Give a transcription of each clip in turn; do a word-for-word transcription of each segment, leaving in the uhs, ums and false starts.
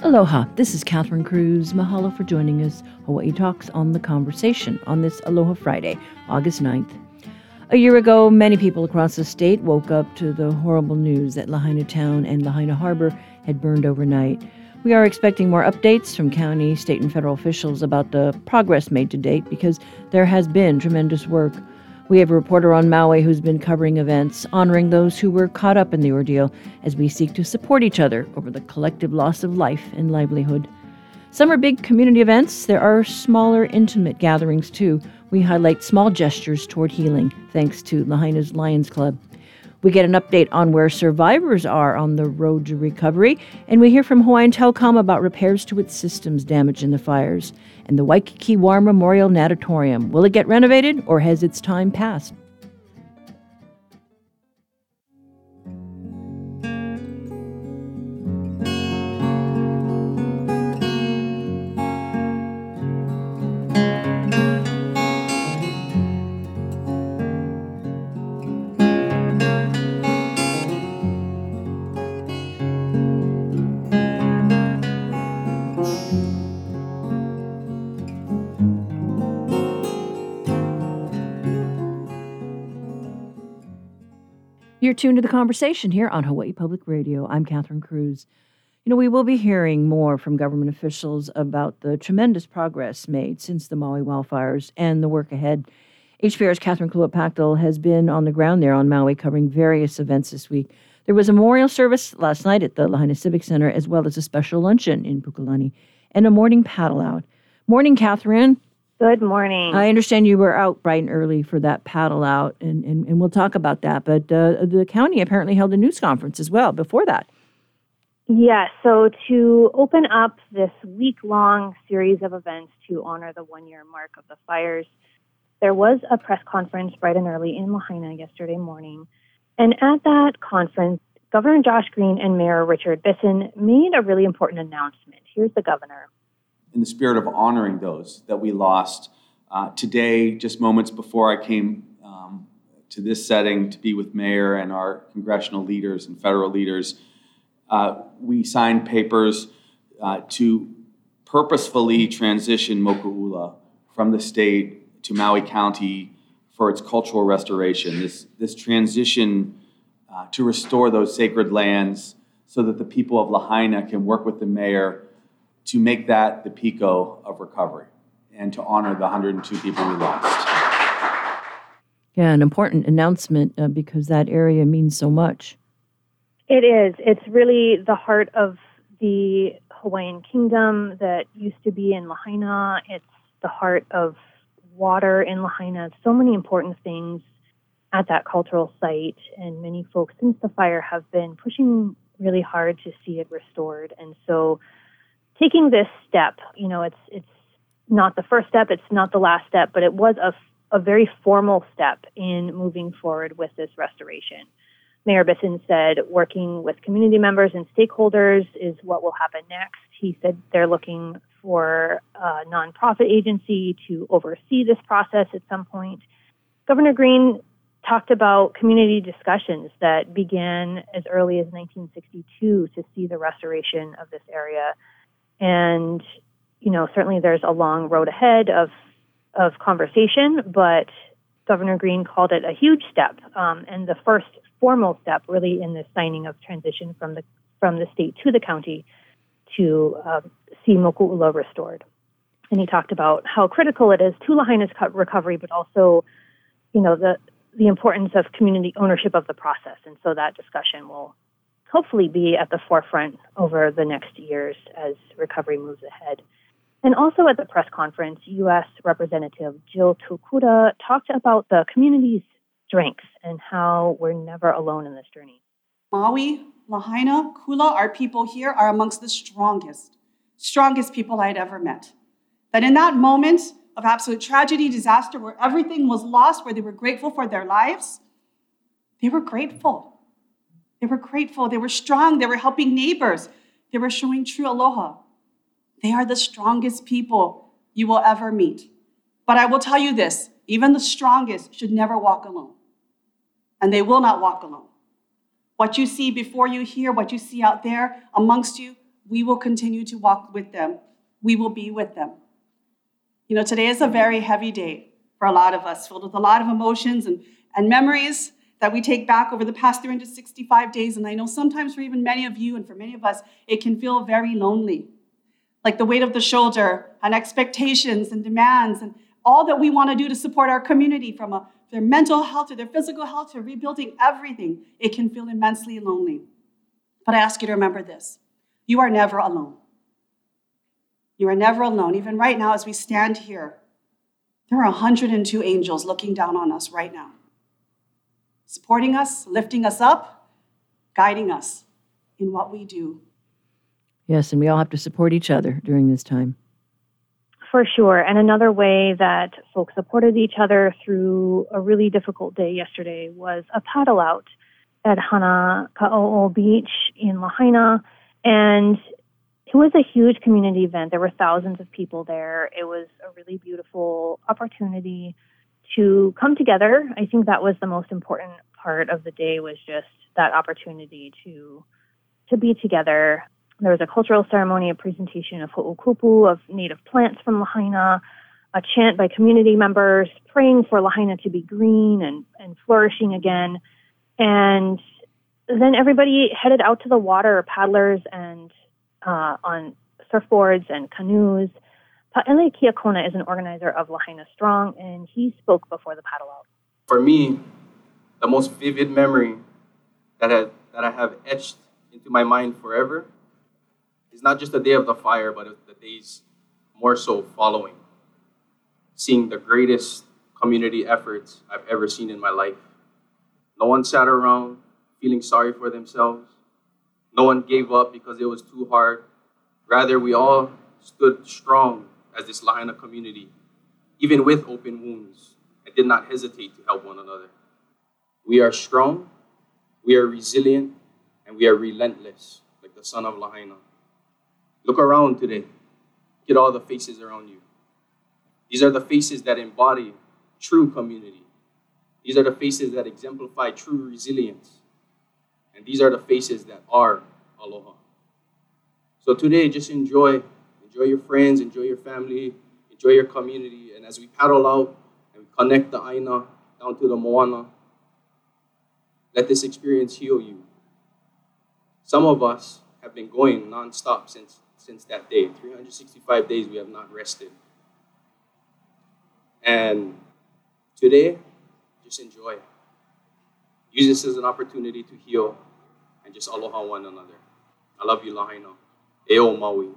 Aloha, this is Catherine Cruz. Mahalo for joining us. Hawaii Talks on the Conversation on this Aloha Friday, August ninth. A year ago, many people across the state woke up to the horrible news that Lahaina Town and Lahaina Harbor had burned overnight. We are expecting more updates from county, state, and federal officials about the progress made to date because there has been tremendous work. We have a reporter on Maui who's been covering events, honoring those who were caught up in the ordeal as we seek to support each other over the collective loss of life and livelihood. Some are big community events. There are smaller, intimate gatherings, too. We highlight small gestures toward healing, thanks to Lahaina's Lions Club. We get an update on where survivors are on the road to recovery, and we hear from Hawaiian Telecom about repairs to its systems damaged in the fires. And the Waikiki War Memorial Natatorium, will it get renovated, or has its time passed? You're tuned to the conversation here on Hawaii Public Radio. I'm Catherine Cruz. You know, we will be hearing more from government officials about the tremendous progress made since the Maui wildfires and the work ahead. H P R's Catherine Kluat-Pachtel has been on the ground there on Maui covering various events this week. There was a memorial service last night at the Lahaina Civic Center, as well as a special luncheon in Pukalani and a morning paddle out. Morning, Catherine. Good morning. I understand you were out bright and early for that paddle out, and, and, and we'll talk about that. But uh, the county apparently held a news conference as well before that. Yes, so to open up this week-long series of events to honor the one-year mark of the fires, there was a press conference bright and early in Lahaina yesterday morning. And at that conference, Governor Josh Green and Mayor Richard Bissen made a really important announcement. Here's the governor. In the spirit of honoring those that we lost. Uh, today, just moments before I came um, to this setting to be with Mayor and our congressional leaders and federal leaders, uh, we signed papers uh, to purposefully transition Moku'ula from the state to Maui County for its cultural restoration. This, this transition uh, to restore those sacred lands so that the people of Lahaina can work with the mayor to make that the Pico of recovery and to honor the one hundred two people we lost. Yeah, an important announcement uh, because that area means so much. It is. It's really the heart of the Hawaiian kingdom that used to be in Lahaina. It's the heart of water in Lahaina. So many important things at that cultural site, and many folks since the fire have been pushing really hard to see it restored. And so taking this step, you know, it's it's not the first step, it's not the last step, but it was a, a very formal step in moving forward with this restoration. Mayor Bissen said working with community members and stakeholders is what will happen next. He said they're looking for a nonprofit agency to oversee this process at some point. Governor Green talked about community discussions that began as early as nineteen sixty-two to see the restoration of this area. And, you know, certainly there's a long road ahead of of conversation, but Governor Green called it a huge step, um, and the first formal step really in the signing of transition from the from the state to the county to uh, see Moku'ula restored. And he talked about how critical it is to Lahaina's recovery, but also, you know, the the importance of community ownership of the process. And so that discussion will hopefully be at the forefront over the next years as recovery moves ahead. And also at the press conference, U S Representative Jill Tokuda talked about the community's strengths and how we're never alone in this journey. Maui, Lahaina, Kula, our people here are amongst the strongest, strongest people I'd ever met. That in that moment of absolute tragedy, disaster, where everything was lost, where they were grateful for their lives, they were grateful. They were grateful. They were strong. They were helping neighbors. They were showing true aloha. They are the strongest people you will ever meet. But I will tell you this, even the strongest should never walk alone. And they will not walk alone. What you see before you here, what you see out there amongst you, we will continue to walk with them. We will be with them. You know, today is a very heavy day for a lot of us, filled with a lot of emotions and, and memories that we take back over the past three hundred sixty-five days. And I know sometimes for even many of you and for many of us, it can feel very lonely. Like the weight of the shoulder and expectations and demands and all that we want to do to support our community, from a, their mental health to their physical health to rebuilding everything, it can feel immensely lonely. But I ask you to remember this. You are never alone. You are never alone. Even right now, as we stand here, there are one hundred two angels looking down on us right now, supporting us, lifting us up, guiding us in what we do. Yes, and we all have to support each other during this time. For sure. And another way that folks supported each other through a really difficult day yesterday was a paddle out at Hanaka'o'o Beach in Lahaina. And it was a huge community event. There were thousands of people there. It was a really beautiful opportunity to come together. I think that was the most important part of the day, was just that opportunity to to be together. There was a cultural ceremony, a presentation of ho'okupu, of native plants from Lahaina, a chant by community members praying for Lahaina to be green and, and flourishing again. And then everybody headed out to the water, paddlers and uh, on surfboards and canoes. Pa'ele Kiakona is an organizer of Lahaina Strong, and he spoke before the paddle out. For me, the most vivid memory that I, that I have etched into my mind forever is not just the day of the fire, but the days more so following. Seeing the greatest community efforts I've ever seen in my life. No one sat around feeling sorry for themselves. No one gave up because it was too hard. Rather, we all stood strong as this Lahaina community, even with open wounds, and did not hesitate to help one another. We are strong, we are resilient, and we are relentless, like the son of Lahaina. Look around today. Look at all the faces around you. These are the faces that embody true community. These are the faces that exemplify true resilience. And these are the faces that are aloha. So today, just enjoy. Enjoy your friends, enjoy your family, enjoy your community. And as we paddle out and we connect the aina down to the moana, let this experience heal you. Some of us have been going nonstop since, since that day. three hundred sixty-five days we have not rested. And today, just enjoy. Use this as an opportunity to heal and just aloha one another. I love you, Lahaina. Eo Maui.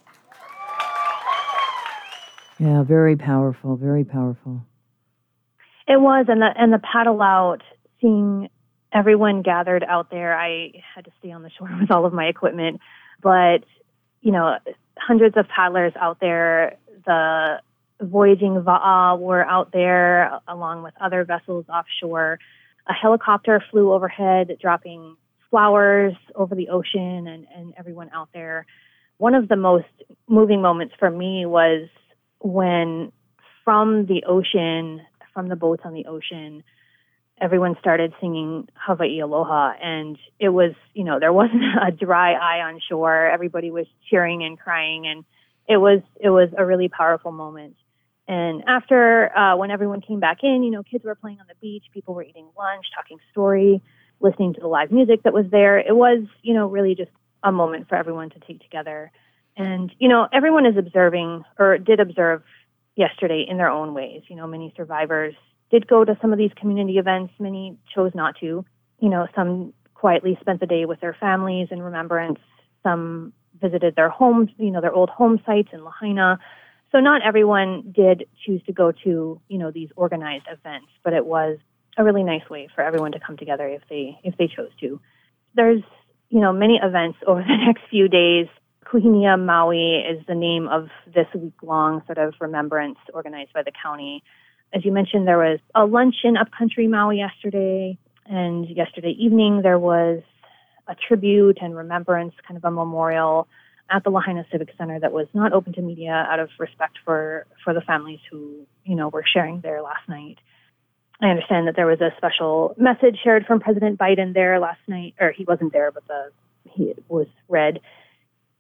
Yeah, very powerful, very powerful. It was, and the and the paddle out, seeing everyone gathered out there. I had to stay on the shore with all of my equipment, but you know, hundreds of paddlers out there. The voyaging va'a were out there along with other vessels offshore. A helicopter flew overhead, dropping flowers over the ocean, and, and everyone out there. One of the most moving moments for me was when from the ocean, from the boats on the ocean, everyone started singing Hawaii Aloha. And it was, you know, there wasn't a dry eye on shore. Everybody was cheering and crying. And it was, it was a really powerful moment. And after, uh, when everyone came back in, you know, kids were playing on the beach, people were eating lunch, talking story, listening to the live music that was there. It was, you know, really just a moment for everyone to take together. And, you know, everyone is observing, or did observe yesterday in their own ways. You know, many survivors did go to some of these community events. Many chose not to. You know, some quietly spent the day with their families in remembrance. Some visited their homes, you know, their old home sites in Lahaina. So not everyone did choose to go to, you know, these organized events, but it was a really nice way for everyone to come together if they if they chose to. There's, you know, many events over the next few days. Kuhinia Maui is the name of this week-long sort of remembrance organized by the county. As you mentioned, there was a lunch in Upcountry Maui yesterday, and yesterday evening there was a tribute and remembrance, kind of a memorial at the Lahaina Civic Center that was not open to media out of respect for, for the families who, you know, were sharing there last night. I understand that there was a special message shared from President Biden there last night, or he wasn't there, but the he was read.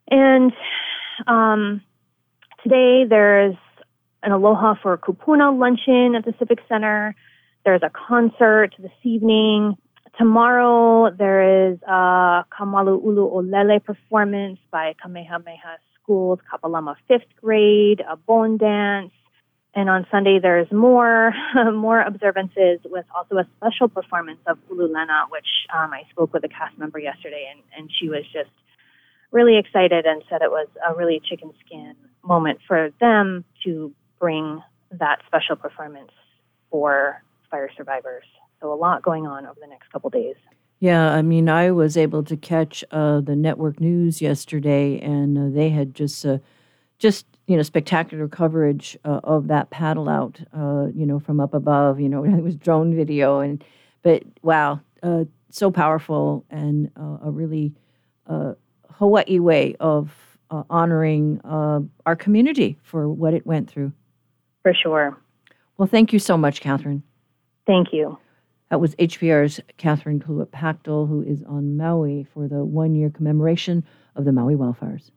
And um, today there's an Aloha for Kupuna luncheon at the Civic Center. There's a concert this evening. Tomorrow there is a Kamalu Ulu Olele performance by Kamehameha School's Kapalama fifth grade, a bone dance. And on Sunday there's more more observances with also a special performance of Ululena, which um, I spoke with a cast member yesterday, and, and she was just really excited and said it was a really chicken skin moment for them to bring that special performance for fire survivors. So a lot going on over the next couple days. Yeah, I mean, I was able to catch uh, the network news yesterday, and uh, they had just, uh, just you know, spectacular coverage uh, of that paddle out, uh, you know, from up above. You know, it was drone video, and but wow, uh, so powerful and uh, a really uh, Hawaii way of uh, honoring uh, our community for what it went through. For sure. Well, thank you so much, Catherine. Thank you. That was H P R's Catherine Kluit-Pachtel, who is on Maui for the one-year commemoration of the Maui wildfires.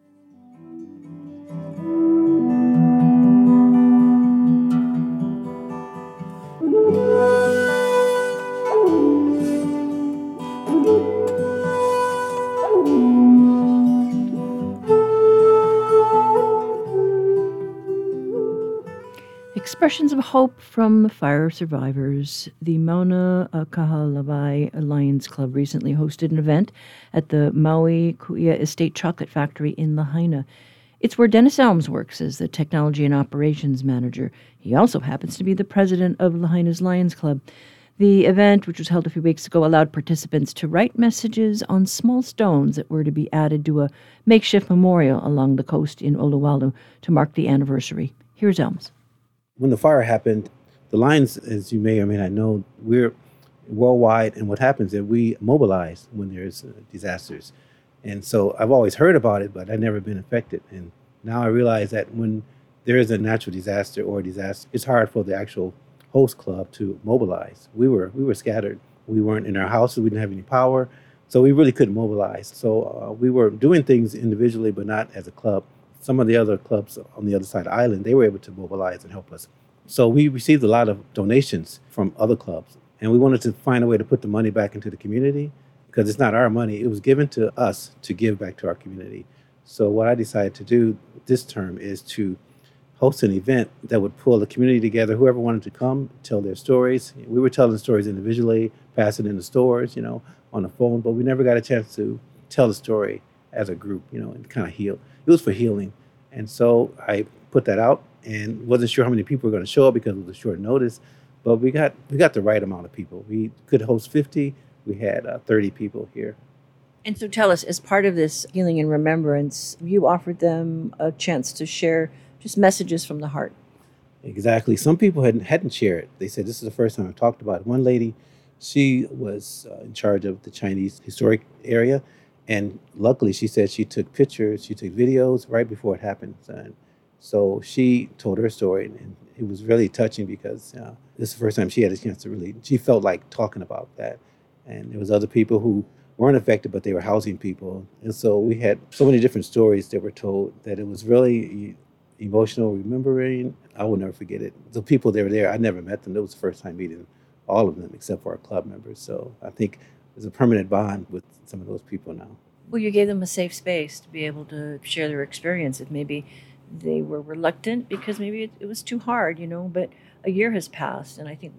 Expressions of hope from the fire survivors. The Mauna Kahalawai Lions Club recently hosted an event at the Maui Kuia Estate Chocolate Factory in Lahaina. It's where Dennis Elms works as the Technology and Operations Manager. He also happens to be the president of Lahaina's Lions Club. The event, which was held a few weeks ago, allowed participants to write messages on small stones that were to be added to a makeshift memorial along the coast in Oluwalu to mark the anniversary. Here's Elms. When the fire happened, the Lions, as you may or may not know, we're worldwide, and what happens is we mobilize when there's uh, disasters. And so I've always heard about it, but I've never been affected. And now I realize that when there is a natural disaster or a disaster, it's hard for the actual host club to mobilize. We were we were scattered. We weren't in our houses. We didn't have any power. So we really couldn't mobilize. So uh, we were doing things individually, but not as a club. Some of the other clubs on the other side of the island, they were able to mobilize and help us. So we received a lot of donations from other clubs, and we wanted to find a way to put the money back into the community because it's not our money. It was given to us to give back to our community. So what I decided to do this term is to host an event that would pull the community together, whoever wanted to come, tell their stories. We were telling stories individually, passing in the stores, you know, on the phone, but we never got a chance to tell the story as a group, you know, and kind of heal. It was for healing. And so I put that out and wasn't sure how many people were going to show up because it was a short notice, but we got we got the right amount of people. We could host fifty. We had uh, thirty people here. And so tell us, as part of this healing and remembrance, you offered them a chance to share just messages from the heart. Exactly. Some people hadn't hadn't shared. They said, this is the first time I've talked about it. One lady, she was uh, in charge of the Chinese historic area. And luckily, she said she took pictures, she took videos right before it happened. And so she told her story, and it was really touching because uh, this is the first time she had a chance to really, she felt like talking about that. And there was other people who weren't affected, but they were housing people. And so we had so many different stories that were told that it was really emotional remembering. I will never forget it. The people that were there, I never met them. It was the first time meeting all of them except for our club members. So I think there's a permanent bond with some of those people now. Well, you gave them a safe space to be able to share their experience. If maybe they were reluctant because maybe it, it was too hard, you know, but a year has passed, and I think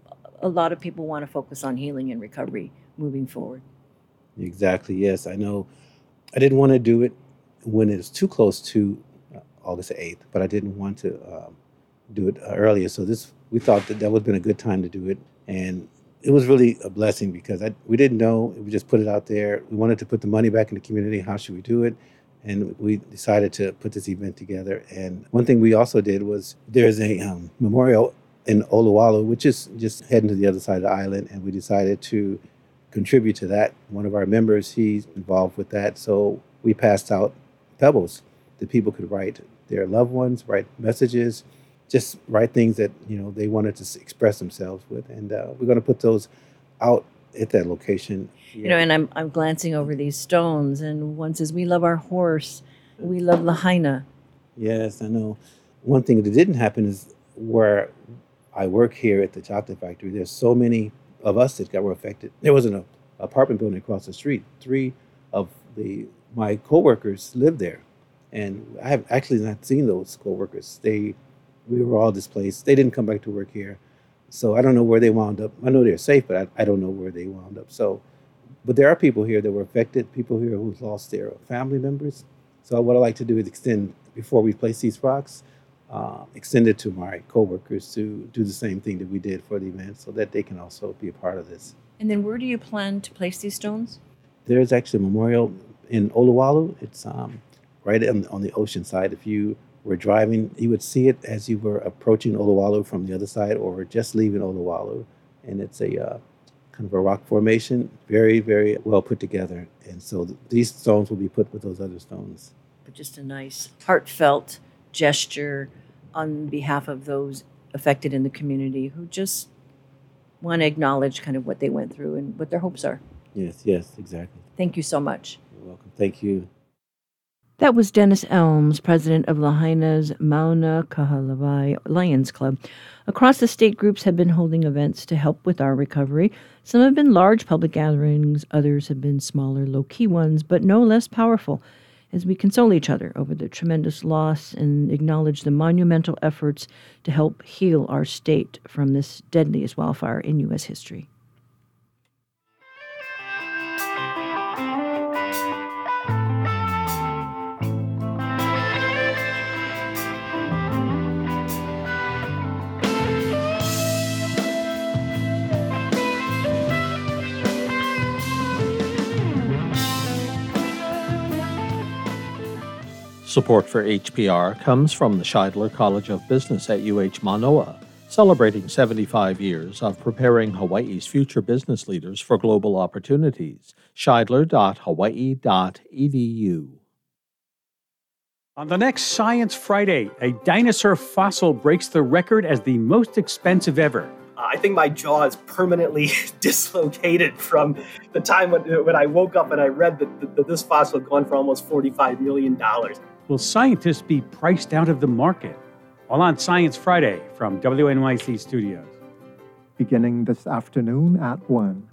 a lot of people want to focus on healing and recovery moving forward. Exactly, yes. I know I didn't want to do it when it was too close to uh, August eighth, but I didn't want to um, do it uh, earlier. So this, we thought that that would have been a good time to do it. And it was really a blessing because I, we didn't know. We just put it out there. We wanted to put the money back in the community. How should we do it? And we decided to put this event together. And one thing we also did was there's a um, memorial in Oluwalu, which is just heading to the other side of the island. And we decided to contribute to that. One of our members, he's involved with that. So we passed out pebbles that people could write their loved ones, write messages, just write things that, you know, they wanted to express themselves with. And uh, we're going to put those out at that location. You know, and I'm I'm glancing over these stones, and one says, "We love our horse. We love Lahaina." Yes, I know. One thing that didn't happen is where I work here at the chocolate factory, there's so many of us that got were affected. There was an apartment building across the street. Three of the my coworkers lived there, and I have actually not seen those coworkers. They we were all displaced. They didn't come back to work here, so I don't know where they wound up. I know they're safe, but I, I don't know where they wound up. So, but there are people here that were affected. People here who've lost their family members. So what I like to do is extend before we place these rocks. Uh, extend it to my coworkers to do the same thing that we did for the event, so that they can also be a part of this. And then where do you plan to place these stones? There's actually a memorial in Oluwalu. It's um, right on, on the ocean side. If you were driving, you would see it as you were approaching Oluwalu from the other side or just leaving Oluwalu. And it's a uh, kind of a rock formation, very, very well put together. And so th- these stones will be put with those other stones. But just a nice, heartfelt gesture on behalf of those affected in the community who just want to acknowledge kind of what they went through and what their hopes are. Yes, yes, exactly. Thank you so much. You're welcome. Thank you. That was Dennis Elms, president of Lahaina's Mauna Kahalawai Lions Club. Across the state, groups have been holding events to help with our recovery. Some have been large public gatherings, others have been smaller, low-key ones, but no less powerful, as we console each other over the tremendous loss and acknowledge the monumental efforts to help heal our state from this deadliest wildfire in U S history. Support for H P R comes from the Scheidler College of Business at U H Manoa, celebrating seventy-five years of preparing Hawaii's future business leaders for global opportunities. scheidler dot hawaii dot e d u. On the next Science Friday, a dinosaur fossil breaks the record as the most expensive ever. I think my jaw is permanently dislocated from the time when, when I woke up and I read that, that this fossil had gone for almost forty-five million dollars. Will scientists be priced out of the market? All on Science Friday from W N Y C Studios. Beginning this afternoon at one.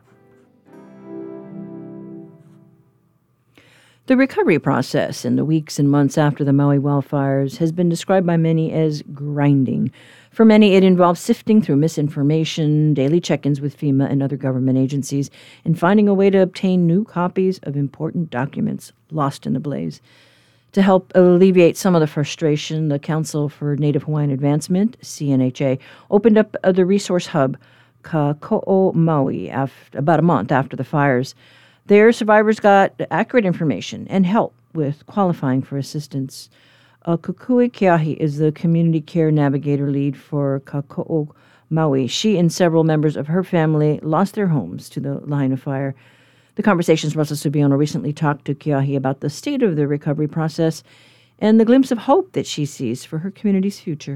The recovery process in the weeks and months after the Maui wildfires has been described by many as grinding. For many, it involves sifting through misinformation, daily check-ins with FEMA and other government agencies, and finding a way to obtain new copies of important documents lost in the blaze. To help alleviate some of the frustration, the Council for Native Hawaiian Advancement, C N H A, opened up the resource hub, Ka Ko'o Maui, after, about a month after the fires. There, survivors got accurate information and help with qualifying for assistance. Uh, Kukui Keahi is the community care navigator lead for Ka Ko'o Maui. She and several members of her family lost their homes to the Lahaina fire. The Conversations Russell Subiono recently talked to Keahi about the state of the recovery process and the glimpse of hope that she sees for her community's future.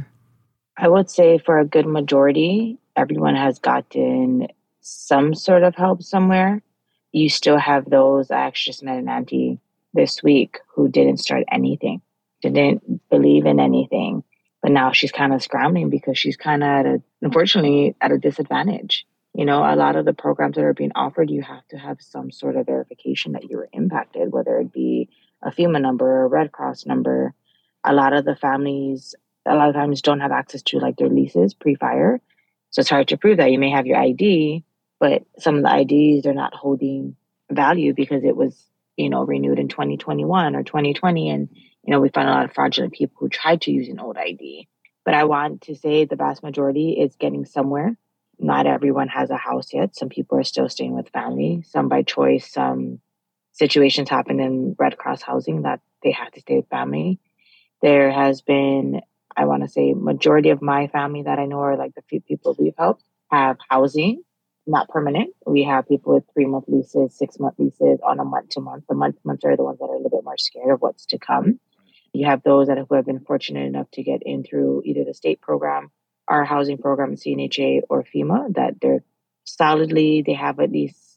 I would say for a good majority, everyone has gotten some sort of help somewhere. You still have those. I actually just met an auntie this week who didn't start anything, didn't believe in anything, but now she's kind of scrambling because she's kind of at a, unfortunately, at a disadvantage. You know, a lot of the programs that are being offered, you have to have some sort of verification that you were impacted, whether it be a FEMA number or a Red Cross number. A lot of the families, a lot of families don't have access to like their leases pre-fire. So it's hard to prove that. You may have your I D, but some of the I Ds are not holding value because it was, you know, renewed in twenty twenty-one or twenty twenty. And, you know, we find a lot of fraudulent people who tried to use an old I D. But I want to say the vast majority is getting somewhere. Not everyone has a house yet. Some people are still staying with family, some by choice. Some situations happen in Red Cross housing that they have to stay with family. There has been, I want to say, majority of my family that I know are like the few people we've helped have housing, not permanent. We have people with three-month leases, six-month leases on a month-to-month. The month-to-months are the ones that are a little bit more scared of what's to come. You have those that who have been fortunate enough to get in through either the state program, our housing program, C N H A, or FEMA, that they're solidly, they have at least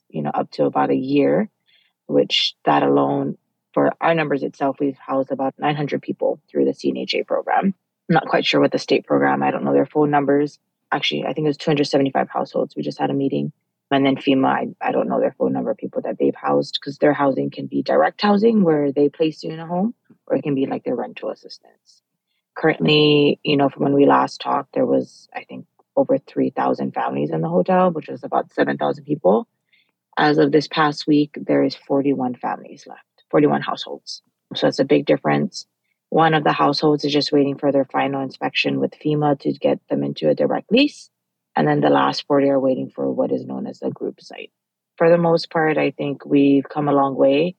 you know, up to about a year, which that alone, for our numbers itself, we've housed about nine hundred people through the C N H A program. I'm not quite sure what the state program, I don't know their phone numbers. Actually, I think it was two hundred seventy-five households. We just had a meeting. And then FEMA, I, I don't know their phone number of people that they've housed, because their housing can be direct housing where they place you in a home, or it can be like their rental assistance. Currently, you know, from when we last talked, there was, I think, over three thousand families in the hotel, which was about seven thousand people. As of this past week, there is forty-one families left, forty-one households. So that's a big difference. One of the households is just waiting for their final inspection with FEMA to get them into a direct lease. And then the last forty are waiting for what is known as a group site. For the most part, I think we've come a long way.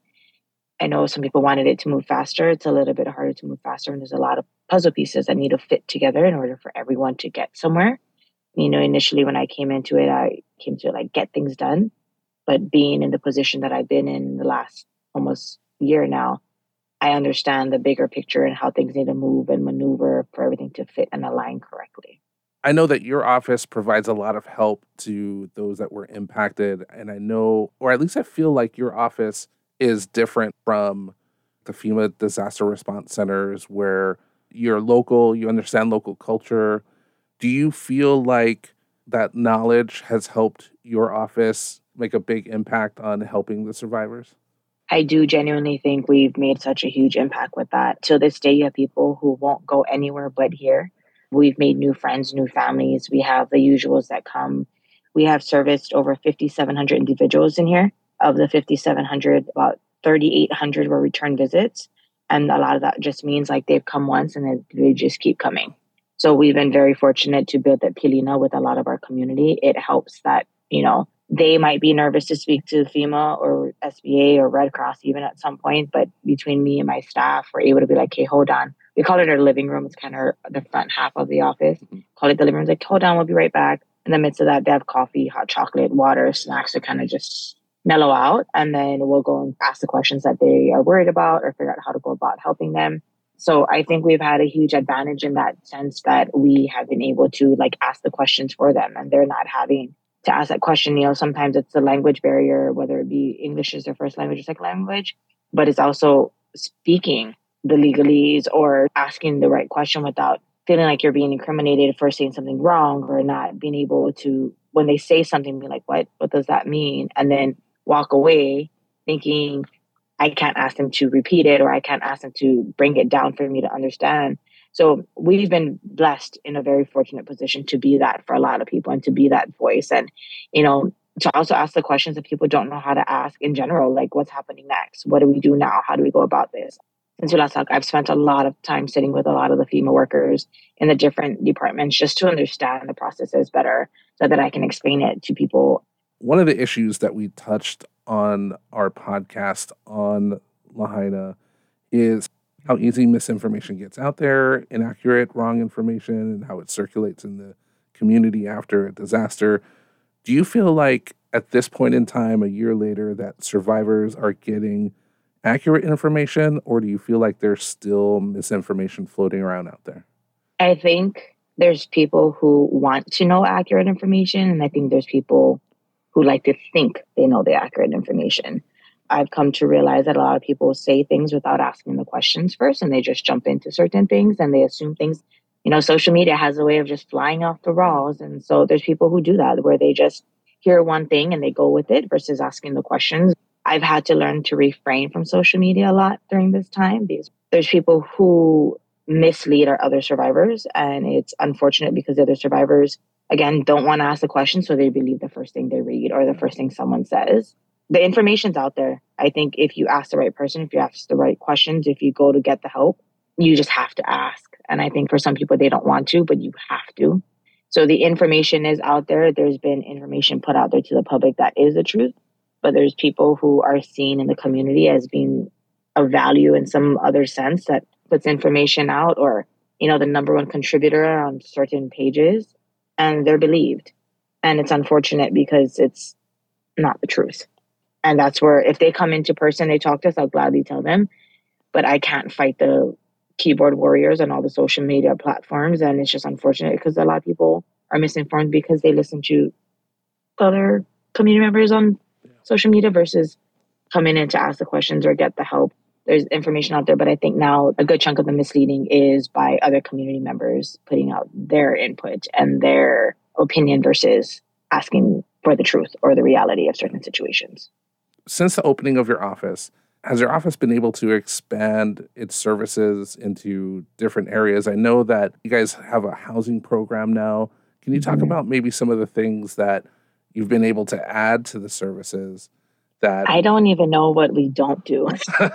I know some people wanted it to move faster. It's a little bit harder to move faster, and there's a lot of puzzle pieces that need to fit together in order for everyone to get somewhere. You know, initially when I came into it, I came to like get things done. But being in the position that I've been in the last almost year now, I understand the bigger picture and how things need to move and maneuver for everything to fit and align correctly. I know that your office provides a lot of help to those that were impacted. And I know, or at least I feel like your office is different from the FEMA disaster response centers where you're local, you understand local culture. Do you feel like that knowledge has helped your office make a big impact on helping the survivors? I do genuinely think we've made such a huge impact with that. To this day, you have people who won't go anywhere but here. We've made new friends, new families. We have the usuals that come. We have serviced over fifty-seven hundred individuals in here. Of the fifty-seven hundred, about thirty-eight hundred were return visits. And a lot of that just means like they've come once and they just keep coming. So we've been very fortunate to build that pilina with a lot of our community. It helps that, you know, they might be nervous to speak to FEMA or S B A or Red Cross even at some point. But between me and my staff, we're able to be like, hey, hold on. We call it our living room. It's kind of the front half of the office. Call it the living room. It's like, hold on, we'll be right back. In the midst of that, they have coffee, hot chocolate, water, snacks to kind of just mellow out. And then we'll go and ask the questions that they are worried about or figure out how to go about helping them. So I think we've had a huge advantage in that sense that we have been able to like ask the questions for them, and they're not having to ask that question. You know, sometimes it's the language barrier, whether it be English is their first language or second language, but it's also speaking the legalese or asking the right question without feeling like you're being incriminated for saying something wrong, or not being able to, when they say something, be like, what, what does that mean? And then walk away thinking, I can't ask them to repeat it, or I can't ask them to bring it down for me to understand. So we've been blessed in a very fortunate position to be that for a lot of people and to be that voice. And, you know, to also ask the questions that people don't know how to ask in general, like what's happening next? What do we do now? How do we go about this? Since we last talked, I've spent a lot of time sitting with a lot of the FEMA workers in the different departments just to understand the processes better so that I can explain it to people. One of the issues that we touched on our podcast on Lahaina is how easy misinformation gets out there, inaccurate, wrong information, and how it circulates in the community after a disaster. Do you feel like at this point in time, a year later, that survivors are getting accurate information, or do you feel like there's still misinformation floating around out there? I think there's people who want to know accurate information, and I think there's people who like to think they know the accurate information. I've come to realize that a lot of people say things without asking the questions first, and they just jump into certain things and they assume things. You know, social media has a way of just flying off the walls. And so there's people who do that, where they just hear one thing and they go with it versus asking the questions. I've had to learn to refrain from social media a lot during this time because there's people who mislead our other survivors. And it's unfortunate because the other survivors, again, don't want to ask the question. So they believe the first thing they read or the first thing someone says. The information's out there. I think if you ask the right person, if you ask the right questions, if you go to get the help, you just have to ask. And I think for some people, they don't want to, but you have to. So the information is out there. There's been information put out there to the public that is the truth. But there's people who are seen in the community as being of value in some other sense that puts information out, or, you know, the number one contributor on certain pages, and they're believed. And it's unfortunate because it's not the truth. And that's where if they come into person, they talk to us, I'll gladly tell them. But I can't fight the keyboard warriors on all the social media platforms. And it's just unfortunate because a lot of people are misinformed because they listen to other community members on social media versus coming in to ask the questions or get the help. There's information out there, but I think now a good chunk of the misleading is by other community members putting out their input and their opinion versus asking for the truth or the reality of certain situations. Since the opening of your office, has your office been able to expand its services into different areas? I know that you guys have a housing program now. Can you talk mm-hmm. about maybe some of the things that you've been able to add to the services? That I don't even know what we don't do,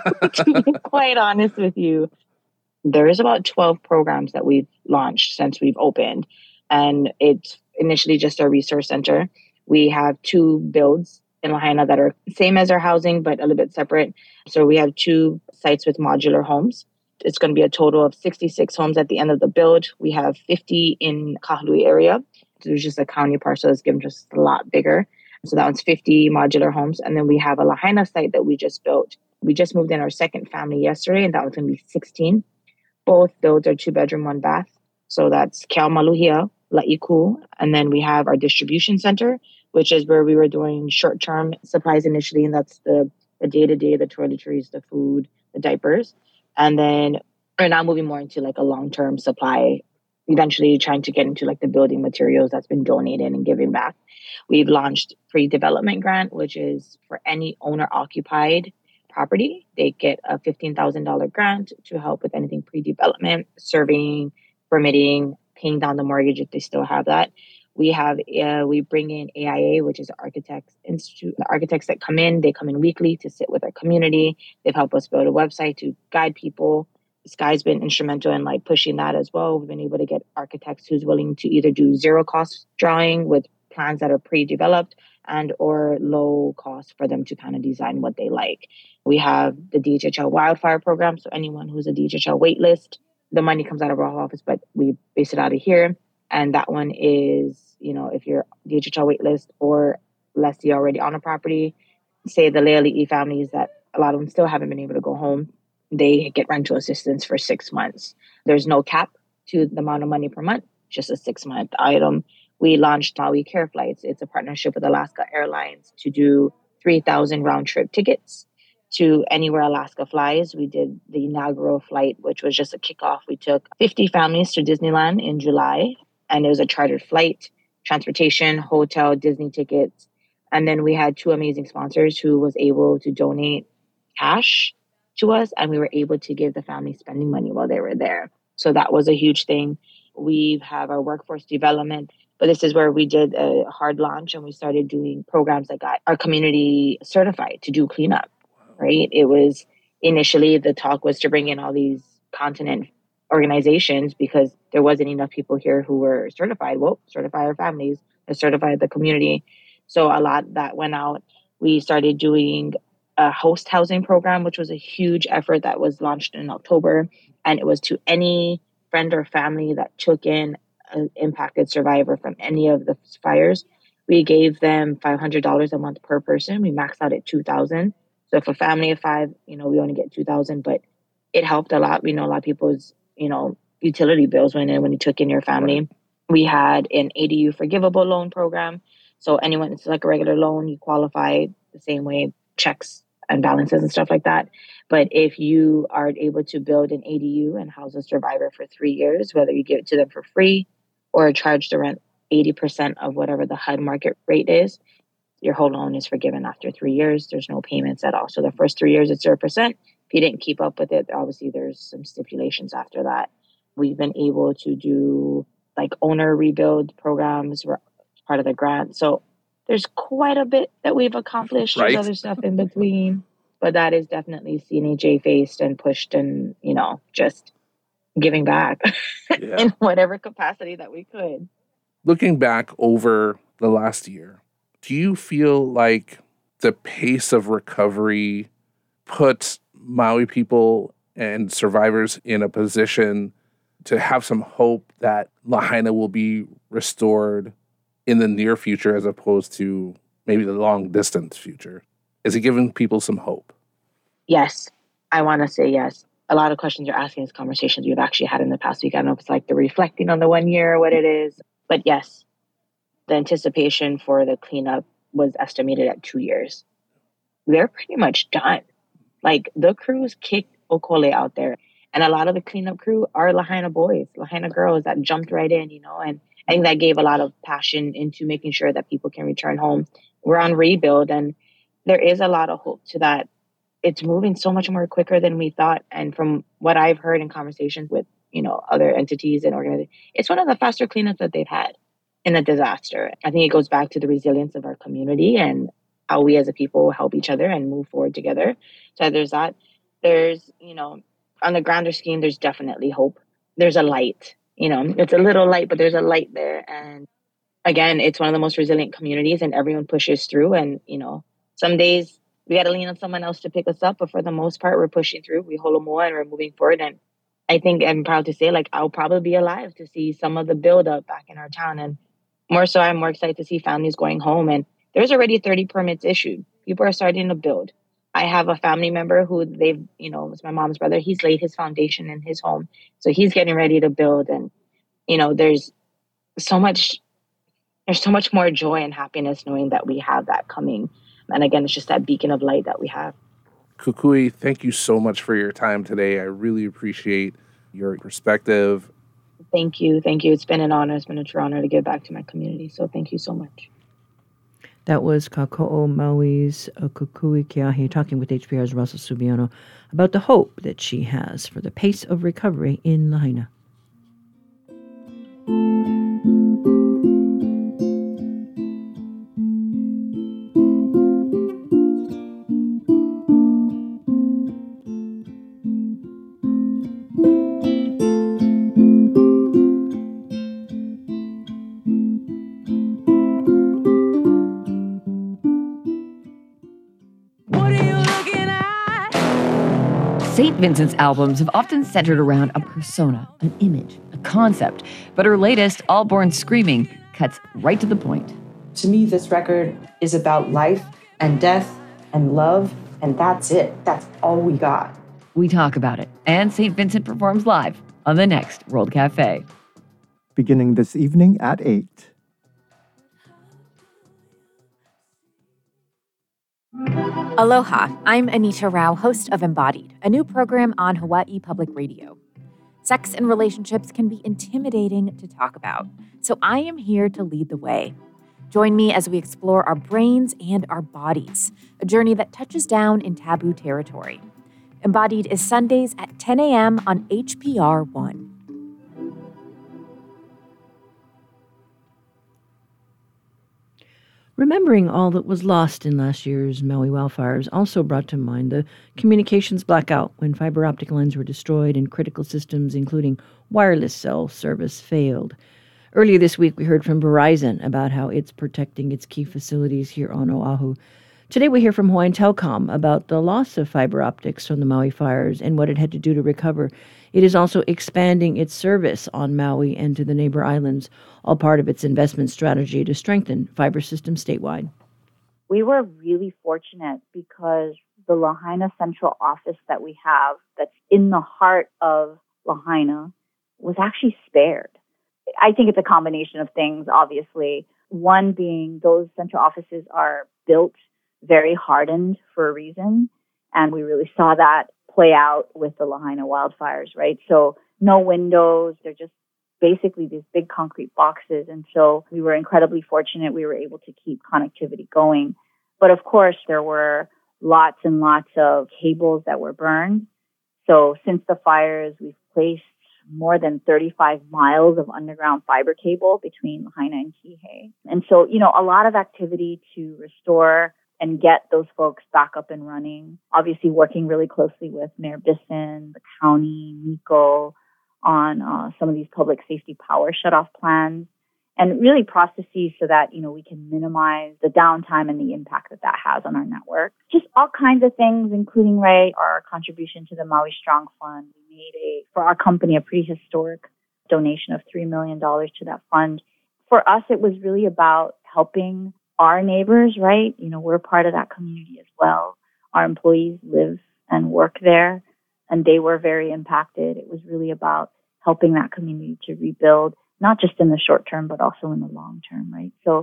to be quite honest with you. There is about twelve programs that we've launched since we've opened. And it's initially just a resource center. We have two builds in Lahaina that are same as our housing, but a little bit separate. So we have two sites with modular homes. It's going to be a total of sixty-six homes at the end of the build. We have fifty in Kahului area. There's just a county parcel that's given just a lot bigger. So that one's fifty modular homes. And then we have a Lahaina site that we just built. We just moved in our second family yesterday, and that one's going to be sixteen. Both builds are two bedroom, one bath. So that's Keaumaluhia, La'iku. And then we have our distribution center, which is where we were doing short-term supplies initially. And that's the, the day-to-day, the toiletries, the food, the diapers. And then we're now moving more into like a long-term supply, eventually trying to get into like the building materials that's been donated and given back. We've launched pre-development grant, which is for any owner-occupied property. They get a fifteen thousand dollars grant to help with anything pre-development, surveying, permitting, paying down the mortgage if they still have that. We have, uh, we bring in A I A, which is an architects institute. The architects that come in, they come in weekly to sit with our community. They've helped us build a website to guide people. Sky's been instrumental in like pushing that as well. We've been able to get architects who's willing to either do zero cost drawing with plans that are pre-developed and or low cost for them to kind of design what they like. We have the D H H L wildfire program. So anyone who's a D H H L wait list, the money comes out of our office, but we base it out of here. And that one is, you know, if you're D H H L wait list or lessee already on a property, say the Leali'i families that a lot of them still haven't been able to go home, they get rental assistance for six months. There's no cap to the amount of money per month, just a six month item. We launched Maui Care Flights. It's a partnership with Alaska Airlines to do three thousand round trip tickets to anywhere Alaska flies. We did the inaugural flight, which was just a kickoff. We took fifty families to Disneyland in July, and it was a chartered flight, transportation, hotel, Disney tickets. And then we had two amazing sponsors who was able to donate cash to us, and we were able to give the family spending money while they were there. So that was a huge thing. We have our workforce development, but this is where we did a hard launch and we started doing programs that got our community certified to do cleanup, right? It was initially the talk was to bring in all these continent organizations because there wasn't enough people here who were certified. Well, certify our families, certify the community. So a lot that went out. We started doing a host housing program, which was a huge effort that was launched in October. And it was to any friend or family that took in an impacted survivor from any of the fires. We gave them five hundred dollars a month per person. We maxed out at two thousand dollars. So if a family of five, you know, we only get two thousand dollars, but it helped a lot. We know a lot of people's, you know, utility bills went in when you took in your family. We had an A D U forgivable loan program. So anyone, it's like a regular loan, you qualify the same way, checks and balances and stuff like that. But if you are able to build an A D U and house a survivor for three years, whether you give it to them for free or charge the rent eighty percent of whatever the H U D market rate is, your whole loan is forgiven after three years. There's no payments at all. So the first three years, it's zero percent. If you didn't keep up with it, obviously there's some stipulations after that. We've been able to do like owner rebuild programs, part of the grant. So there's quite a bit that we've accomplished. Right. There's other stuff in between, but that is definitely C N H A faced and pushed and, you know, just giving back yeah. in whatever capacity that we could. Looking back over the last year, do you feel like the pace of recovery puts Maui people and survivors in a position to have some hope that Lahaina will be restored in the near future as opposed to maybe the long distance future? Is it giving people some hope? Yes, I want to say yes. A lot of questions you're asking is conversations we've actually had in the past week. I don't know if it's like the reflecting on the one year or what it is, but yes, the anticipation for the cleanup was estimated at two years. they're pretty much done. Like, the crews kicked Okole out there. And a lot of the cleanup crew are Lahaina boys, Lahaina girls that jumped right in, you know, and I think that gave a lot of passion into making sure that people can return home. We're on rebuild, and there is a lot of hope to that. It's moving so much more quicker than we thought. And from what I've heard in conversations with, you know, other entities and organizations, it's one of the faster cleanups that they've had in a disaster. I think it goes back to the resilience of our community and how we as a people help each other and move forward together. So there's that. There's, you know, on the grander scheme, there's definitely hope. There's a light, you know, it's a little light, but there's a light there. And again, it's one of the most resilient communities, and everyone pushes through. And, you know, some days we got to lean on someone else to pick us up, but for the most part, we're pushing through. We hold more and we're moving forward. And I think I'm proud to say, like, I'll probably be alive to see some of the buildup back in our town. And more so, I'm more excited to see families going home. And there's already thirty permits issued. People are starting to build. I have a family member who they've, you know, it's my mom's brother. He's laid his foundation in his home. So he's getting ready to build. And, you know, there's so much, there's so much more joy and happiness knowing that we have that coming. And again, it's just that beacon of light that we have. Kukui, thank you so much for your time today. I really appreciate your perspective. Thank you. Thank you. It's been an honor. It's been a true honor to give back to my community. So thank you so much. That was Kako'o Maui's uh, Kukui Keahi talking with H P R's Russell Subiano about the hope that she has for the pace of recovery in Lahaina. Saint Vincent's albums have often centered around a persona, an image, a concept, but her latest, All Born Screaming, cuts right to the point. To me, this record is about life and death and love, and that's it. That's all we got. We talk about it, and Saint Vincent performs live on the next World Cafe. Beginning this evening at eight. Aloha, I'm Anita Rao, host of Embodied, a new program on Hawaii Public Radio. Sex and relationships can be intimidating to talk about, so I am here to lead the way. Join me as we explore our brains and our bodies, a journey that touches down in taboo territory. Embodied is Sundays at ten a.m. on H P R one. Remembering all that was lost in last year's Maui wildfires also brought to mind the communications blackout when fiber optic lines were destroyed and critical systems, including wireless cell service, failed. Earlier this week, we heard from Verizon about how it's protecting its key facilities here on Oahu. Today, we hear from Hawaiian Telcom about the loss of fiber optics from the Maui fires and what it had to do to recover. It is also expanding its service on Maui and to the neighbor islands, all part of its investment strategy to strengthen fiber systems statewide. We were really fortunate because the Lahaina central office that we have that's in the heart of Lahaina was actually spared. I think it's a combination of things, obviously. One being those central offices are built very hardened for a reason, and we really saw that play out with the Lahaina wildfires, right? So no windows, they're just basically these big concrete boxes. And so we were incredibly fortunate we were able to keep connectivity going. But of course, there were lots and lots of cables that were burned. So since the fires, we've placed more than thirty-five miles of underground fiber cable between Lahaina and Kihei. And so, you know, a lot of activity to restore and get those folks back up and running. Obviously working really closely with Mayor Bisson, the county, Nico, on uh, some of these public safety power shutoff plans, and really processes so that, you know, we can minimize the downtime and the impact that that has on our network. Just all kinds of things, including, right, our contribution to the Maui Strong Fund. We made a, for our company, a pretty historic donation of three million dollars to that fund. For us, it was really about helping our neighbors, right? You know, we're part of that community as well. Our employees live and work there, and they were very impacted. It was really about helping that community to rebuild, not just in the short term, but also in the long term, right? So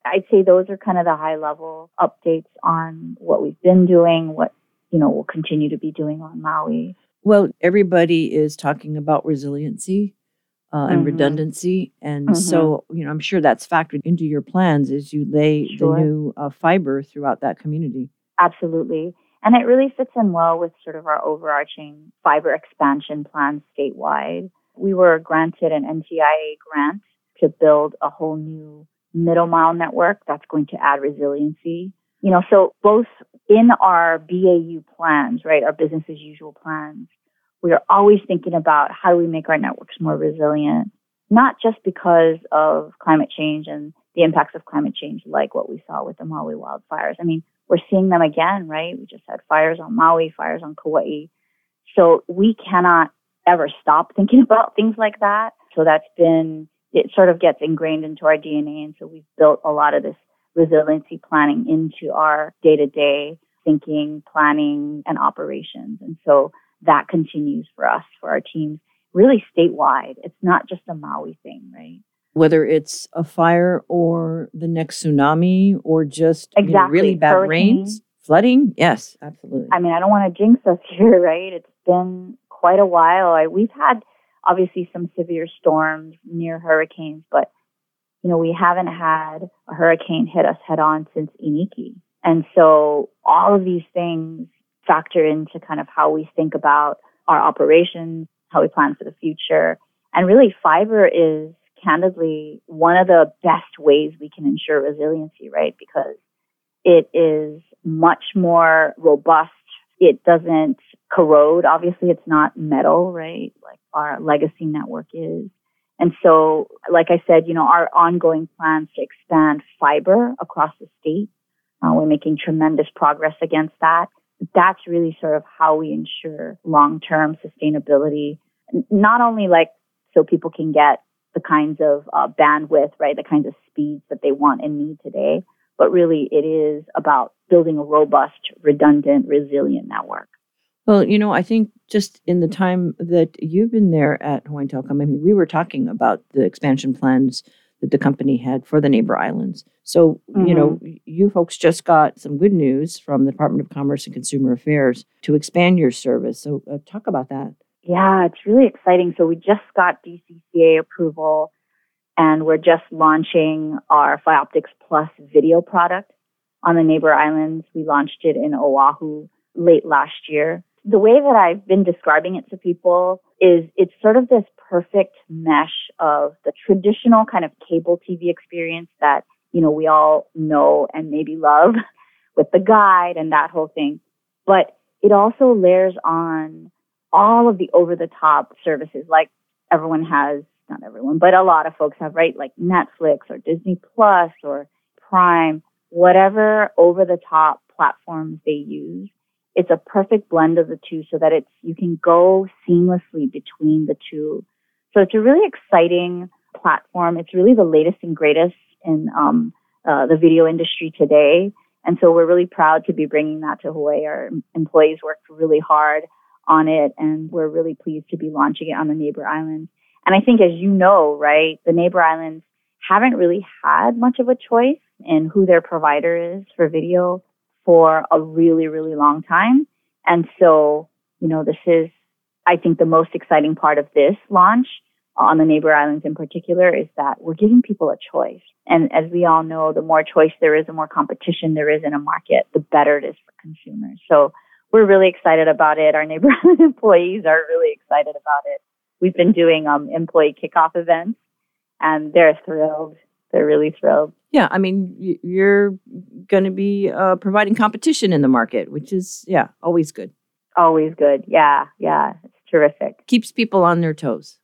I'd say those are kind of the high level updates on what we've been doing, what, you know, we'll continue to be doing on Maui. Well, everybody is talking about resiliency uh, and Mhm. redundancy. And Mhm. so, you know, I'm sure that's factored into your plans as you lay Sure. the new uh, fiber throughout that community. Absolutely. And it really fits in well with sort of our overarching fiber expansion plan statewide. We were granted an N T I A grant to build a whole new middle mile network that's going to add resiliency. You know, so both in our B A U plans, right, our business as usual plans, we are always thinking about how do we make our networks more resilient, not just because of climate change and the impacts of climate change, like what we saw with the Maui wildfires. I mean, we're seeing them again, right? We just had fires on Maui, fires on Kauai. So we cannot ever stop thinking about things like that. So that's been, it sort of gets ingrained into our D N A. And so we've built a lot of this resiliency planning into our day-to-day thinking, planning, and operations. And so that continues for us, for our teams, really statewide. It's not just a Maui thing, right? Whether it's a fire or the next tsunami or just you know, Exactly. really bad Hurricane. rains, flooding. Yes, absolutely. I mean, I don't want to jinx us here, right? It's been quite a while. I, we've had obviously some severe storms near hurricanes, but you know, we haven't had a hurricane hit us head on since Iniki. And so all of these things factor into kind of how we think about our operations, how we plan for the future. And really fiber is candidly one of the best ways we can ensure resiliency, right? Because it is much more robust. It doesn't corrode. Obviously, it's not metal, right? Like our legacy network is. And so, like I said, you know, our ongoing plans to expand fiber across the state, uh, we're making tremendous progress against that. That's really sort of how we ensure long-term sustainability, not only like so people can get the kinds of uh, bandwidth, right, the kinds of speeds that they want and need today, but really it is about building a robust, redundant, resilient network. Well, you know, I think just in the time that you've been there at Hawaiian Telecom, I mean, we were talking about the expansion plans that the company had for the neighbor islands. So, mm-hmm. you know, you folks just got some good news from the Department of Commerce and Consumer Affairs to expand your service. So uh, talk about that. Yeah, it's really exciting. So we just got D C C A approval, and we're just launching our Fioptics Plus video product on the neighbor islands. We launched it in Oahu late last year. The way that I've been describing it to people is it's sort of this perfect mesh of the traditional kind of cable T V experience that, you know, we all know and maybe love with the guide and that whole thing. But it also layers on all of the over-the-top services like everyone has, not everyone, but a lot of folks have, right? Like Netflix or Disney Plus or Prime, whatever over-the-top platforms they use. It's a perfect blend of the two so that it's you can go seamlessly between the two. So it's a really exciting platform. It's really the latest and greatest in um, uh, the video industry today. And so we're really proud to be bringing that to Hawaii. Our employees worked really hard on it, and we're really pleased to be launching it on the neighbor islands. And I think, as you know, right, the neighbor islands haven't really had much of a choice in who their provider is for video for a really, really long time. And so, you know, this is, I think, the most exciting part of this launch on the neighbor islands in particular is that we're giving people a choice. And as we all know, the more choice there is, the more competition there is in a market, the better it is for consumers. So we're really excited about it. Our neighbor island employees are really excited about it. We've been doing um, employee kickoff events, and they're thrilled. They're really thrilled. Yeah, I mean, you're going to be uh, providing competition in the market, which is, yeah, always good. Always good. Yeah, yeah. It's terrific. Keeps people on their toes.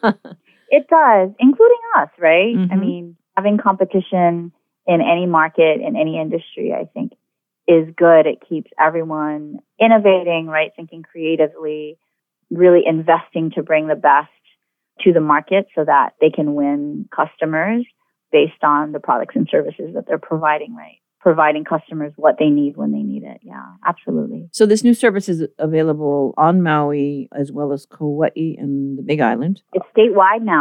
It does, including us, right? Mm-hmm. I mean, having competition in any market, in any industry, I think is good. It keeps everyone innovating, right? Thinking creatively, really investing to bring the best to the market so that they can win customers based on the products and services that they're providing, right? Providing customers what they need when they need it. Yeah, absolutely. So this new service is available on Maui as well as Kauai and the Big Island. It's statewide now.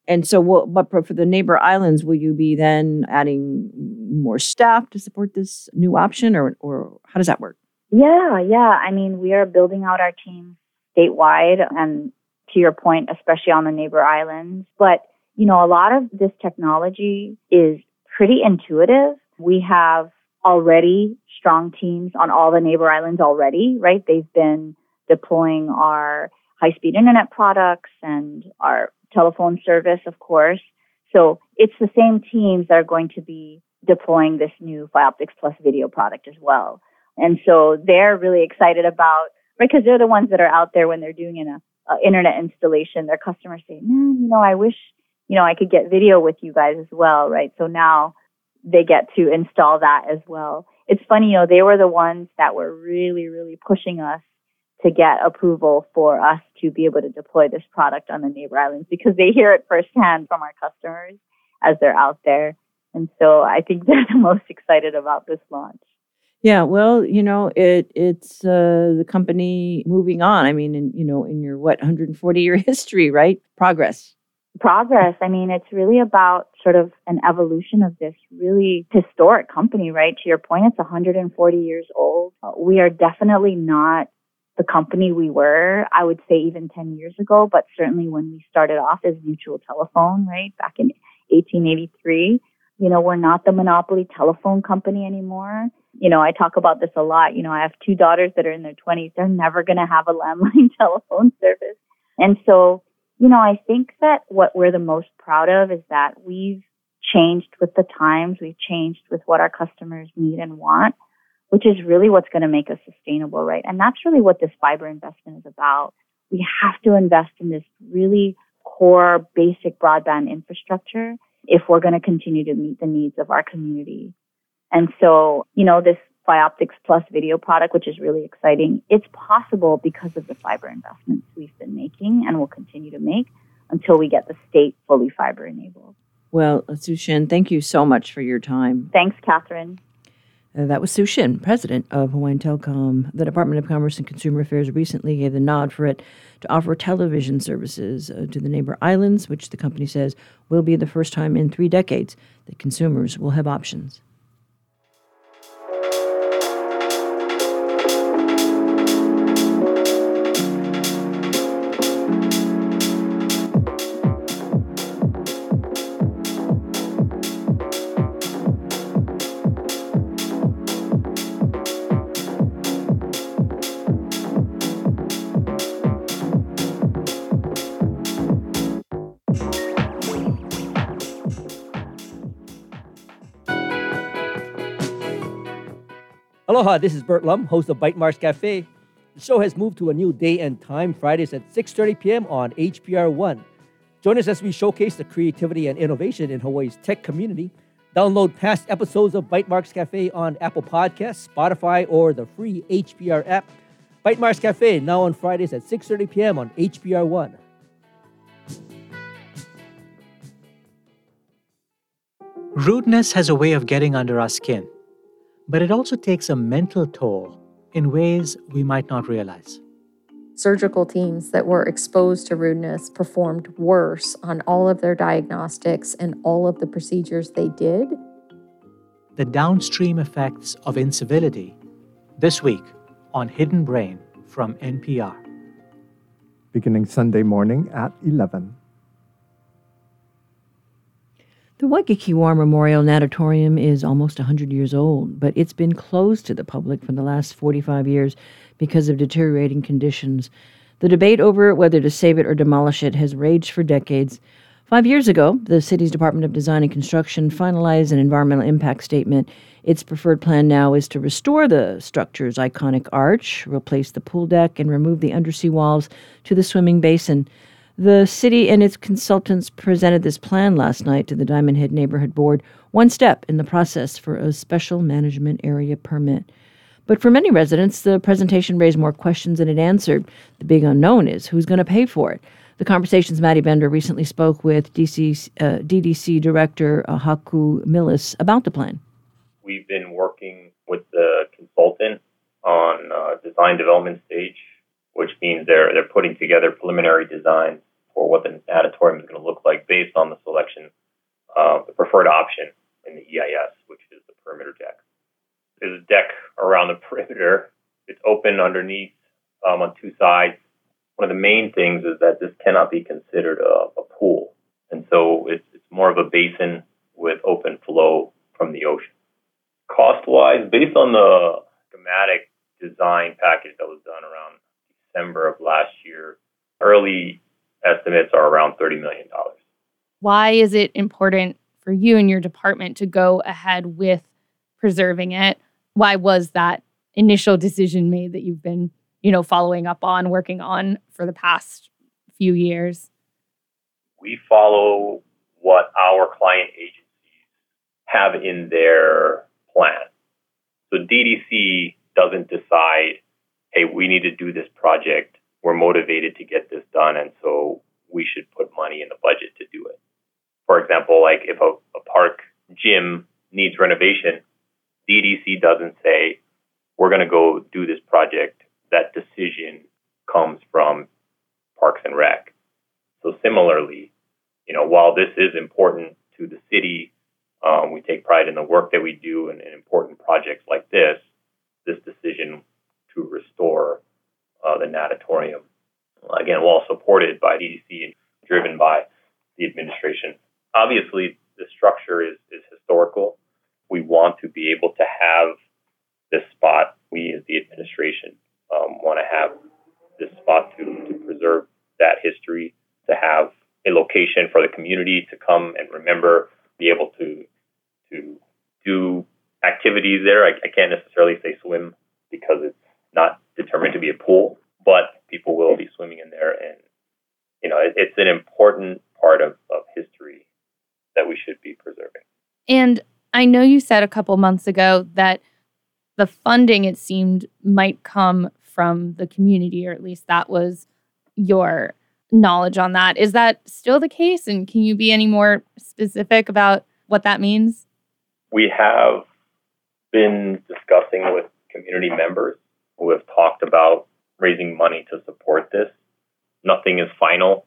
And so, what, but for the neighbor islands, will you be then adding more staff to support this new option, or, or how does that work? Yeah, yeah. I mean, we are building out our team statewide, and to your point, especially on the neighbor islands. But, you know, a lot of this technology is pretty intuitive. We have already strong teams on all the neighbor islands already, right? They've been deploying our high-speed internet products and our telephone service, of course. So it's the same teams that are going to be deploying this new Fioptics Plus video product as well. And so they're really excited about, right, because they're the ones that are out there when they're doing an uh, internet installation. Their customers say, man, you know, I wish, you know, I could get video with you guys as well, right? So now they get to install that as well. It's funny, you know, they were the ones that were really, really pushing us to get approval for us to be able to deploy this product on the neighbor islands, because they hear it firsthand from our customers as they're out there. And so I think they're the most excited about this launch. Yeah, well, you know, it it's uh, the company moving on. I mean, in, you know, in your, what, one hundred forty year history, right? Progress. Progress. I mean, it's really about sort of an evolution of this really historic company, right? To your point, it's one hundred forty years old. We are definitely not the company we were, I would say, even ten years ago, but certainly when we started off as Mutual Telephone, right, back in eighteen eighty-three, you know, we're not the monopoly telephone company anymore. You know, I talk about this a lot. You know, I have two daughters that are in their twenties. They're never going to have a landline telephone service. And so, you know, I think that what we're the most proud of is that we've changed with the times. We've changed with what our customers need and want, which is really what's going to make us sustainable, right? And that's really what this fiber investment is about. We have to invest in this really core, basic broadband infrastructure if we're going to continue to meet the needs of our community. And so, you know, this Fioptics Plus video product, which is really exciting, it's possible because of the fiber investments we've been making and will continue to make until we get the state fully fiber enabled. Well, Sue Shin, thank you so much for your time. Thanks, Catherine. Uh, that was Sue Shin, president of Hawaiian Telcom. The Department of Commerce and Consumer Affairs recently gave the nod for it to offer television services uh, to the neighbor islands, which the company says will be the first time in three decades that consumers will have options. Aloha, this is Bert Lum, host of Bytemarks Cafe. The show has moved to a new day and time, Fridays at six thirty p.m. on H P R one. Join us as we showcase the creativity and innovation in Hawaii's tech community. Download past episodes of Bytemarks Cafe on Apple Podcasts, Spotify, or the free H P R app. Bytemarks Cafe, now on Fridays at six thirty p.m. on H P R one. Rudeness has a way of getting under our skin, but it also takes a mental toll in ways we might not realize. Surgical teams that were exposed to rudeness performed worse on all of their diagnostics and all of the procedures they did. The downstream effects of incivility, this week on Hidden Brain from N P R. Beginning Sunday morning at eleven. The Waikiki War Memorial Natatorium is almost one hundred years old, but it's been closed to the public for the last forty-five years because of deteriorating conditions. The debate over whether to save it or demolish it has raged for decades. Five years ago, the city's Department of Design and Construction finalized an environmental impact statement. Its preferred plan now is to restore the structure's iconic arch, replace the pool deck, and remove the undersea walls to the swimming basin. The city and its consultants presented this plan last night to the Diamond Head Neighborhood Board, one step in the process for a special management area permit. But for many residents, the presentation raised more questions than it answered. The big unknown is who's going to pay for it. The Conversation's Maddie Bender recently spoke with D C, uh, D D C Director uh, Haku Millis about the plan. We've been working with the consultant on uh, design development stage, which means they're they're putting together preliminary designs for what the natatorium is going to look like based on the selection of the preferred option in the E I S, which is the perimeter deck. There's a deck around the perimeter. It's open underneath um, on two sides. One of the main things is that this cannot be considered a, a pool. And so it's, it's more of a basin with open flow from the ocean. Cost-wise, based on the schematic design package that was done around December of last year, early estimates are around thirty million dollars. Why is it important for you and your department to go ahead with preserving it? Why was that initial decision made that you've been, you know, following up on, working on for the past few years? We follow what our client agencies have in their plan. So D D C doesn't decide, hey, we need to do this project. We're motivated to get this done, and so we should put money in the budget to do it. For example, like if a, a park gym needs renovation, D D C doesn't say, we're going to go do this project. That decision comes from Parks and Rec. So similarly, you know, while this is important to the city, um, we take pride in the work that we do in, in important projects like this, this decision to restore uh, the natatorium, again, while supported by D D C and driven by the administration. Obviously, the structure is, is historical. We want to be able to have this spot. We, as the administration, um, want to have this spot to, to preserve that history, to have a location for the community to come and remember, be able to to do activities there. I, I can't necessarily say swim because it's not determined to be a pool, but people will be swimming in there. And, you know, it, it's an important part of, of history that we should be preserving. And I know you said a couple months ago that the funding, it seemed, might come from the community, or at least that was your knowledge on that. Is that still the case? And can you be any more specific about what that means? We have been discussing with community members who have talked about raising money to support this. Nothing is final,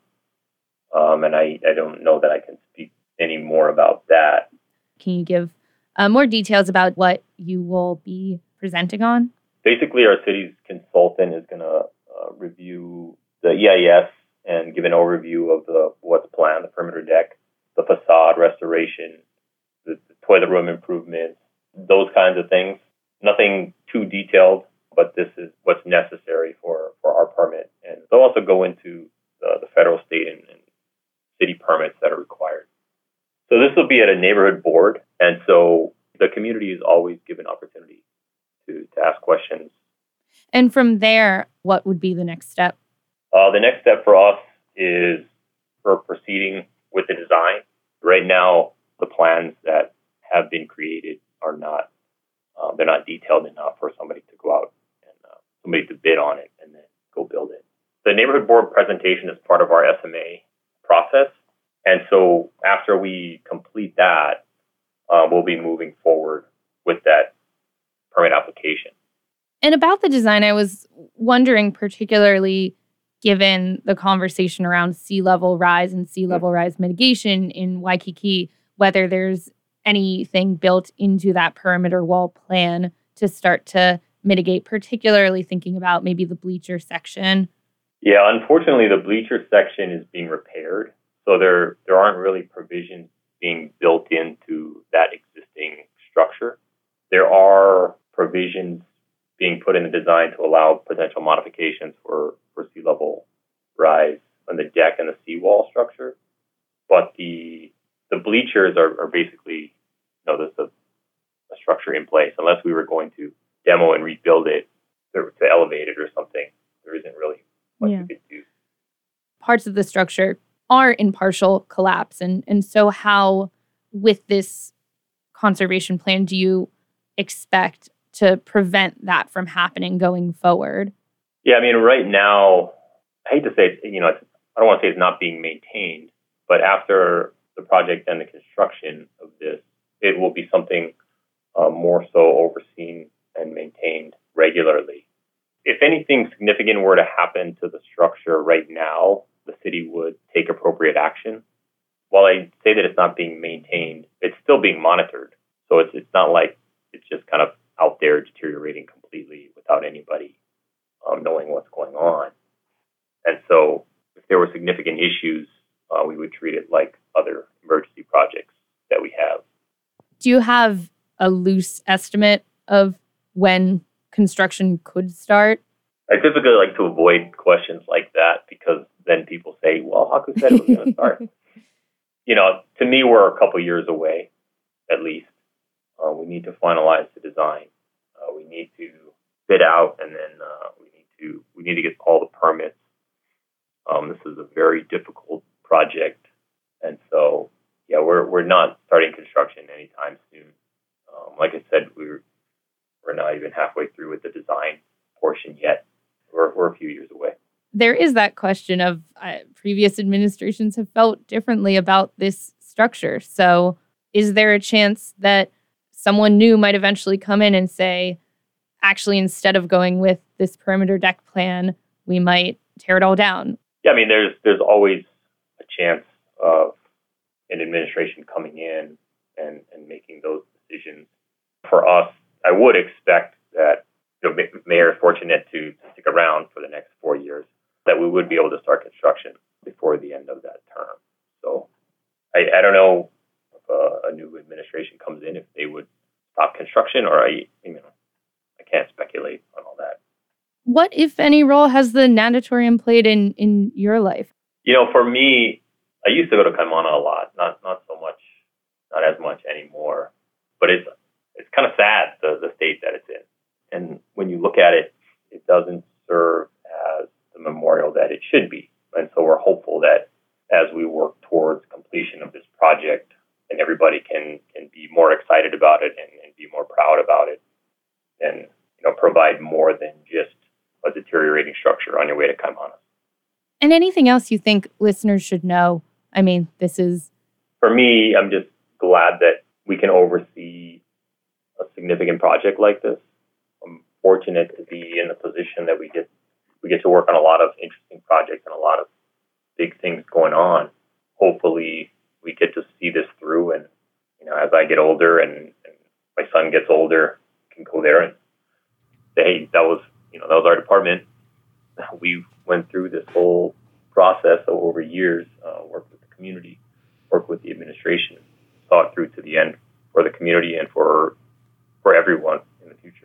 um, and I, I don't know that I can speak any more about that. Can you give uh, more details about what you will be presenting on? Basically, our city's consultant is going to uh, review the E I S and give an overview of the what's planned, the perimeter deck, the facade restoration, the, the toilet room improvements, those kinds of things. Nothing too detailed, but this is what's necessary for, for our permit. And they'll also go into the, the federal, state, and, and city permits that are required. So this will be at a neighborhood board, and so the community is always given opportunity to, to ask questions. And from there, what would be the next step? Uh, the next step for us is for proceeding with the design. Right now, the plans that have been created are not, uh, they're not detailed enough for somebody to go out and uh, somebody to bid on it and then go build it. The neighborhood board presentation is part of our S M A process. And so after we complete that, uh, we'll be moving forward with that permit application. And about the design, I was wondering, particularly given the conversation around sea level rise and sea level rise mitigation in Waikiki, whether there's anything built into that perimeter wall plan to start to mitigate, particularly thinking about maybe the bleacher section. Yeah, unfortunately, the bleacher section is being repaired. So there, there aren't really provisions being built into that existing structure. There are provisions being put in the design to allow potential modifications for, for sea level rise on the deck and the seawall structure. But the the bleachers are, are basically, you know, there's a, a structure in place. Unless we were going to demo and rebuild it to, to elevate it or something, there isn't really much Yeah. we could do. Parts of the structure are in partial collapse. And, and so how, with this conservation plan, do you expect to prevent that from happening going forward? Yeah, I mean, right now, I hate to say it, you know, it's, I don't want to say it's not being maintained, but after the project and the construction of this, it will be something uh, more so overseen and maintained regularly. If anything significant were to happen to the structure right now, the city would take appropriate action. While I say that it's not being maintained, it's still being monitored. So it's it's not like it's just kind of out there deteriorating completely without anybody um, knowing what's going on. And so if there were significant issues, uh, we would treat it like other emergency projects that we have. Do you have a loose estimate of when construction could start? I typically like to avoid questions like that because then people say, well, Haku said it was going to start. You know, to me, we're a couple years away, at least. Uh, we need to finalize the design. Uh, we need to bid out, and then uh, we need to we need to get all the permits. Um, this is a very difficult project, and so yeah, we're we're not starting construction anytime soon. Um, like I said, we're we're not even halfway through with the design portion yet. We're we're a few years away. There is that question of uh, previous administrations have felt differently about this structure. So is there a chance that someone new might eventually come in and say, actually, instead of going with this perimeter deck plan, we might tear it all down? Yeah, I mean, there's there's always a chance of an administration coming in and, and making those decisions. For us, I would expect that, you know, Mayor is fortunate to stick around for the next four years, that we would be able to start construction before the end of that term. So I, I don't know if a, a new administration comes in, if they would stop construction, or I, you know, I can't speculate on all that. What, if any, role has the natatorium played in, in your life? You know, for me, I used to go to Kaimana a lot, not not so much, not as much anymore. But it's it's kind of sad, the, the state that it's in. And when you look at it, it doesn't serve as the memorial that it should be. And so we're hopeful that as we work towards completion of this project, and everybody can, can be more excited about it and, and be more proud about it, and, you know, provide more than just a deteriorating structure on your way to Kaimana. And anything else you think listeners should know? I mean, this is... For me, I'm just glad that we can oversee a significant project like this. I'm fortunate to be in the position that we get we get to work on a lot of interesting projects and a lot of big things going on. Hopefully, we get to see this through, and, you know, as I get older and, and my son gets older, I can go there and say, hey, that was, you know, that was our department. We went through this whole process over years, uh, worked with the community, worked with the administration, saw it through to the end for the community and for for everyone in the future.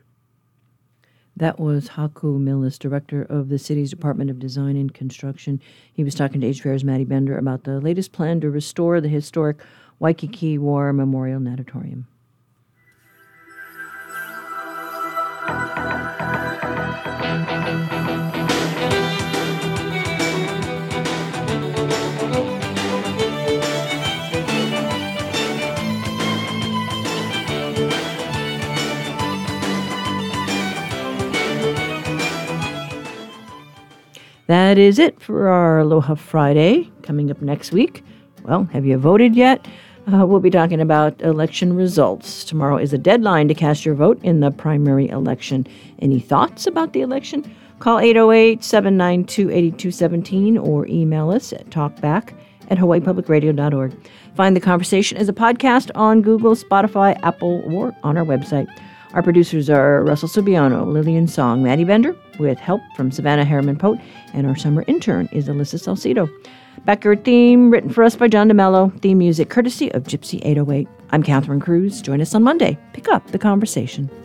That was Haku Millis, director of the city's Department of Design and Construction. He was talking to H P R's Maddie Bender about the latest plan to restore the historic Waikiki War Memorial Natatorium. That is it for our Aloha Friday. Coming up next week, well, have you voted yet? Uh, we'll be talking about election results. Tomorrow is a deadline to cast your vote in the primary election. Any thoughts about the election? Call eight oh eight, seven nine two, eight two one seven or email us at talkback at hawaii public radio dot org. Find the conversation as a podcast on Google, Spotify, Apple, or on our website. Our producers are Russell Subiano, Lillian Song, Maddie Bender, with help from Savannah Harriman-Pote, and our summer intern is Alyssa Salcido. Backyard theme written for us by John DeMello. Theme music courtesy of Gypsy eight oh eight. I'm Catherine Cruz. Join us on Monday. Pick up the conversation.